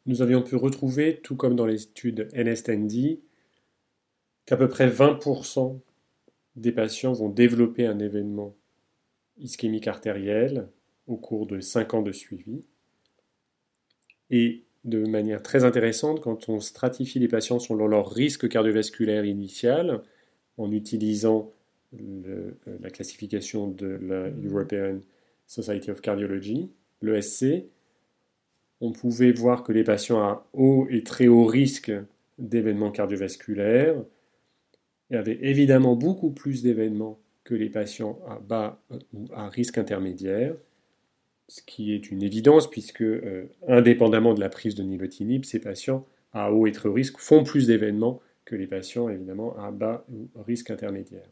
nous avions pu retrouver, tout comme dans l'étude NSTND, qu'à peu près 20% des patients vont développer un événement ischémique artériel au cours de 5 ans de suivi. Et de manière très intéressante, quand on stratifie les patients selon leur risque cardiovasculaire initial, en utilisant la classification de la European Society of Cardiology, l'ESC, on pouvait voir que les patients à haut et très haut risque d'événements cardiovasculaires avaient évidemment beaucoup plus d'événements que les patients à bas ou à risque intermédiaire, ce qui est une évidence puisque, indépendamment de la prise de nilotinib, ces patients à haut et très haut risque font plus d'événements que les patients évidemment à bas ou risque intermédiaire.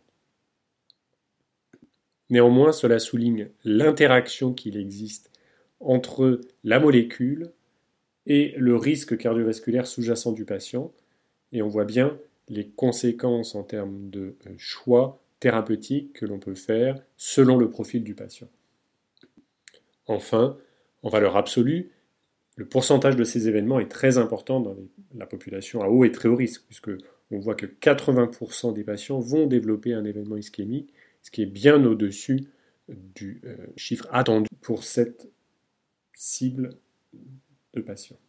Néanmoins, cela souligne l'interaction qu'il existe entre la molécule et le risque cardiovasculaire sous-jacent du patient, et on voit bien les conséquences en termes de choix thérapeutiques que l'on peut faire selon le profil du patient. Enfin, en valeur absolue, le pourcentage de ces événements est très important dans la population à haut et très haut risque, puisque on voit que 80% des patients vont développer un événement ischémique, ce qui est bien au-dessus du chiffre attendu pour cette cible de patients.